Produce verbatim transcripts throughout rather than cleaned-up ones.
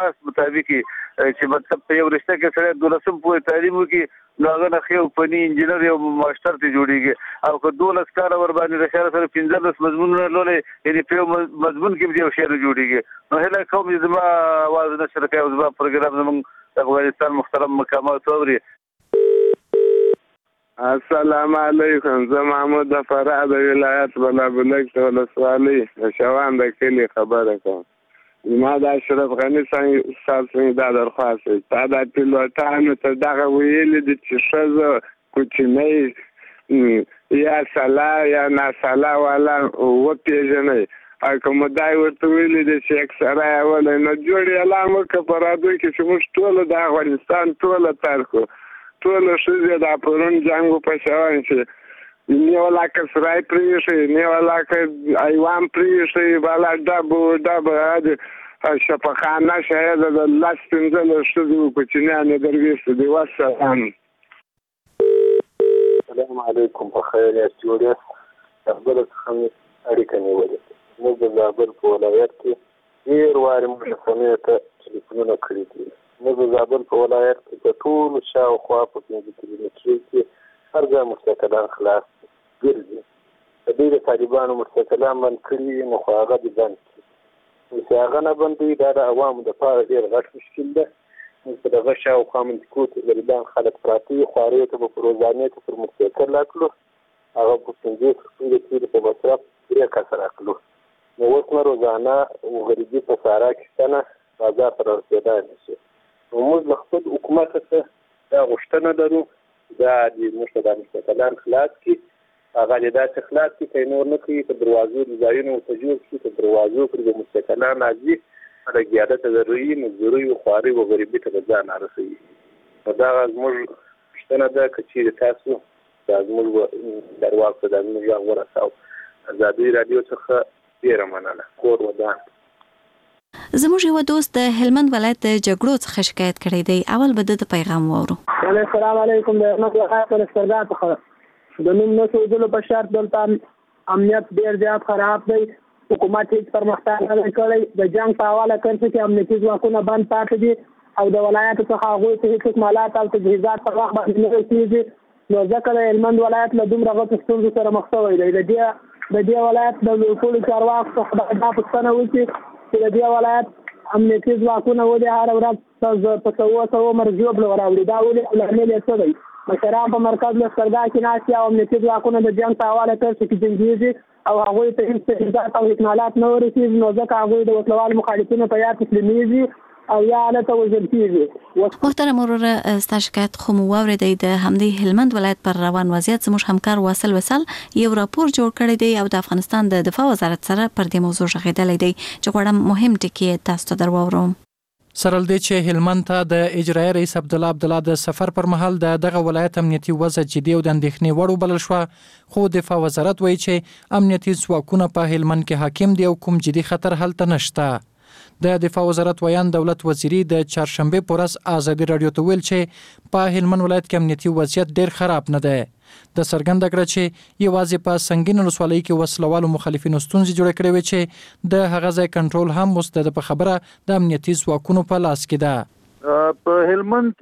اساس مطابق چې مطلب په یو رشته کې سره دولسم پورې تعلیم وکړي نو هغه نه خو فني انجینر یو ماستر ته جوړیږي او که دولس کال ور باندې د شهر سره پنځلس مضمونونه لولې یعنی په مضمون کې یو شعر جوړیږي نو هله کوم زما आवाज نشر کوي او زما پروګرام زموږ افغانستان محترم مقامات اوري. السلام علیکم، زه محمود د فراه د ولایت بلابلک ته ولسوالۍ شوان د کلي خبره کوم. ما د اشرف غني استاد څخه دا درخواست دی تا د پیلوټانو ته دغه ویلي دي چې ښځه کوچنۍ یا سلا یا ناسلا والا وپېژنئ او که مدای ورته ویلي دي چې اکسره یې ولئ نو جوړ اعلان وکړه په راډیو کې چې موږ ټوله د افغانستان ټوله تر کړو ټوله ښځې د پرون جنګ په شوان چې نیولا کسرای پریشي نیولا که ایوان پریشي بالا ډب ډب شفاخانه شاید د لاس پنځه ښځې کوچنیانې درویشتې دي. والسلام. السلام علیکم. په خیر یاست؟ جوړ یاست؟ زابل څخه مې اړیکه نیولې. موږ د زابل په ولایت کې ډېر وارې موږ خونې ته ټلیفونونه کړي دي. موږ د زابل په ولایت کې په ټولو شاوخوا په پنځه کیلومترۍ کې هر ځای مستقلان خلاص ګرځي. د دوی د طالبانو مستقلان بند کړي نو خو هغه دې بند کړي چې هغه نه بندوي دا د عوامو دپاره ډېر غټ مشکل ده. موږ په دغه شاوخوا منطقو کې غریبان خلک پراته وي خوارې ته به په روزانې ته پر مستقل راکړو هغه په پنځوس روپۍ تېرې په مصرف درې کسه راکړو نو اوس نه روزانه غریبي په سارا کې شته نه بازار ته رارسېدای نه شي. نو موږ له خپل حکومت څخه دا غوښتنه لرو دا د موږ ته دا مستقلان خلاص کړي هغه دې داسې خلاص کړي که نور نه کوي په دروازو د ځایونه ورته جوړ کړي په دروازو کړي د مستقلان راځي خلک یاده ته ضروري مزدوري و خواري و غریبي ته به ځان رسوي. نو دا زموږ غوښتنه ده که چېرې تاسو دا زموږ درواغ ته دا زموږ غږ ورساو. ازادي راډیو څخه ډېره مننه. کور ودان. زموږ یو دوست د هلمند ولایت د جګړو څخه شکایت کړی دی. اول به د پیغام واورو. السلام علیکم. د هلمند ولایت ولسمشر څخه د نوم نه سوځلو په شرط دلته امنیت ډېر زیات خراب دی. حکومت هیڅ پرمختګ نه دی کړی. د جنګ په حواله کرښې کې امنیتي ځواکونه بند پاتې دي او د ولایت څخه هغوی ته هېڅ اکمالات او تجهیزات په وخت باندې نه رسېږي. نو ځکه د هلمند ولایت له دومره غټو ستونزو سره مخ شوی دی. د دې د دې ولایت د ټولو چارواکو څخه دا پوښتنه وکړي چې د دې ولایت امنیتي ځواکونه ولې هره ورځ په سوه سوه مرګ ژوبله راوړي. دا ولې لامل یې څه دی؟ مشران په مرکز لښکرګاه کې ناست او امنیتي ځواکونه د جنګ په حواله کرښې کې جنګېږي او هغوی ته هېڅ تجهیزات او اکمالات نه ورسېږي. نو ځکه هغوی د وسلوالو مخالفینو په یاد تسلیمېږي او یا هلته وژل کېږي. محترم وروره ستا شکایت خو مو واورېدی. د همدې هلمند ولایت پر روان وضعیت زموږ همکار واصل وصل یو راپور جوړ کړی دی او د افغانستان د دفاع وزارت سره پر دې موضوع غږېدلی دی چې غواړم مهم ټکي تاسو ته در واوروم. سره له دې چې هلمند ته د اجرایي رئیس عبدالله عبدالله د سفر پر مهال د دغه ولایت امنیتي وضع جدي او د اندېښنې وړ وبلل شوه خو دفاع وزارت وایي چې امنیتي ځواکونه په هلمند کې حاکم دي او کوم جدي خطر هلته نشته. د دفاع وزارت ویان دولت وزیری د چهارشنبه په ورځ ازادي راډیو ته ویل چې په هلمند ولایت کې امنیتي وضعیت ډېر خراب نه دی. د څرګنده کړه چې یوازې په سنگین ولسوالۍ کې وسلوالو مخالفینو ستونزې جوړې کړې وې چې د هغه ځای کنټرول هم اوس د په خبره د امنیتي ځواکونو په لاس کې ده. په هلمند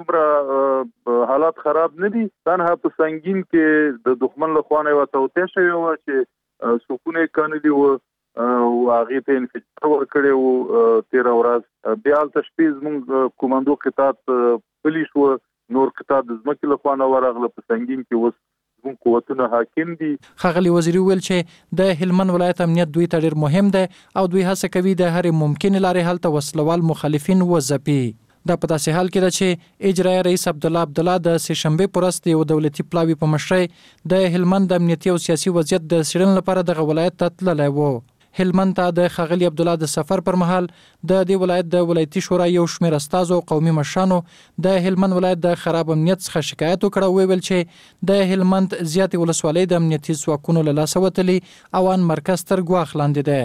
کې حالات خراب نه دي. تنها په سنگین کې د دښمن له خوا نه یوه توطیه شوې وه چې سکونه یې کاندي وه او هغې ته انفجار ورکړی و تېره ورځ. بیا هلته شپې زموږ کومندو قطعات پلي شوه نور قطعات د ځمکې له خوا نه ورغله. په سنگین کې اوس زموږ قوتونه حاکم دي. ښاغلي وزیري وویل چې د هلمند ولایت امنیت دوی ته ډېر مهم دی او دوی هڅه کوي د هرې ممکنې لارې هلته وسلوال مخالفین وځپي. دا په داسې حال کې ده چې اجرایي رئیس عبدالله عبدالله د سه شنبې په ورځ د یو دولتي پلاوي په مشرۍ د هلمند د امنیتي او سیاسي وضعیت د څېړنې لپاره دغه ولایت ته تللی و. هلمند ته د ښاغلي عبدالله د سفر پر مهال د دې ولایت د ولایتي شورا یو شمېر استازو او قومي مشرانو د هلمند ولایت د خراب امنیت څخه شکایت وکړ او ویل چې د هلمند زیاتې ولسوالۍ د امنیتي ځواکونو له لاسه وتلي او ان مرکز تر ګواښ لاندې ده.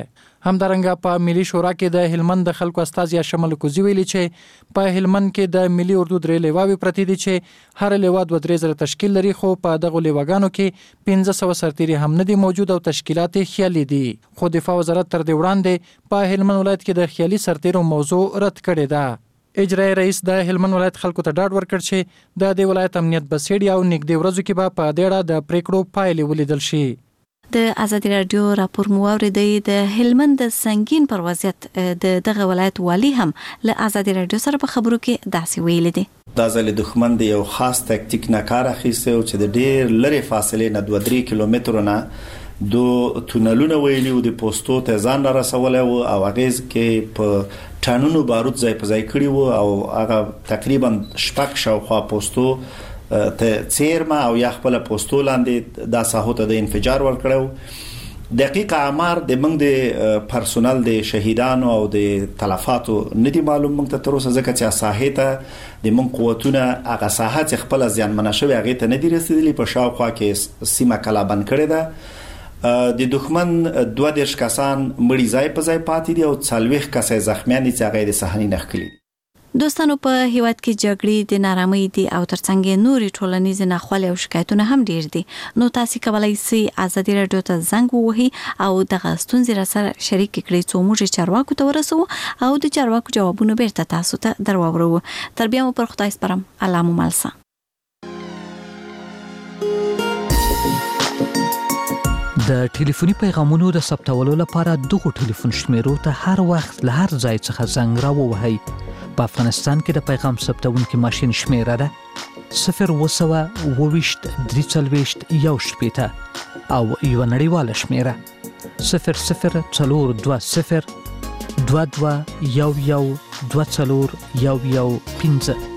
همدارنګه په ملي شورا کې د هلمند د خلکو استازي شمال کوزي ویلي چې په هلمند کې د ملي اردو درې لیواوي پرتې دي چې هر لیوا دوه درې زره تشکیل لري، خو په دغه لیواګانو کې پنځه سوه سرتیري هم نه دي موجود او تشکیلات خیالي دي. خو دفاع وزارت تر دې وړاندې په هلمند ولایت کې د خیالي سرتیرو موضوع رد کړې ده. اجرایي رئیس د هلمند ولایت خلکو ته ډاډ ورکړ چې د دې ولایت امنیت بسېړي او نږدې ورځو کې به په دې اړه د پریکړو پایلې ولیدل شي. د ازادي رادیو راپور مو اوریدئ. د هلمند د سنگین پر وضعیت د دغه ولایت والی هم له ازادي رادیو سره په خبرو کې داسې ویل دي. دا ځل دښمن د یو خاص تکتیک نه کار اخیسته او چې د ډېر لري فاصله نه دوه درې کیلومترو نه دو تونلونه ویلي او د پوسټو ته ځان را رسول او اغاز کې په ټانونو بارود ځای په ځای کړی وو او هغه تقریبا شپږ شاوخوا پوسټو ته چیرما او یا خپل پوسټو لاندې د ساحو ته د انفجار ورکړو. دقیق اعمار د موږ د پرسونل د شهیدانو او د تلفاتو ندي معلوم موږ ته تر اوسه، ځکه چې ساحه ته د موږ قوتونه هغه ساحه چې خپل ځان منشوي هغه ته ندي رسیدلی. په شاوخوا کې سیمه کلا بند کړې ده. د دښمن دوه دیرش کسان مړي ځای په ځای پاتې دي او څلوېښت کسې زخمیان دي چې هغه د صحنې نه ښکلي دي. دوستانو په هیواد کې جګړې د نارامۍ دي او ترڅنګ نوري ټولنیز ناخوالې او شکایتونه هم ډیر دي. نو تاسو کولای شئ ازادي رادیو ته زنګ ووهئ او دغه ستونزې را سره شریک کړئ څو موږ چارواکو ته ورسو او د چارواکو جوابونه بیرته تاسو ته درواورو. تر بیا مو پر خدای سپارم. الله مو مالسه. د ټلیفوني پیغامونو د ثبتولو لپاره دغه ټلیفون شمیرو ته هر وخت له هر ځای څخه زنګ را ووهئ. په افغانستان کې د پیغام ثبتونکو ماشين شمیره ده صفر وسوه وویشت درې څلوېښت یو شپېته او یو نړیواله شمیره صفر صفر څلور دوه صفر دوه دوه یو یو دوه څلور یو یو پنځه.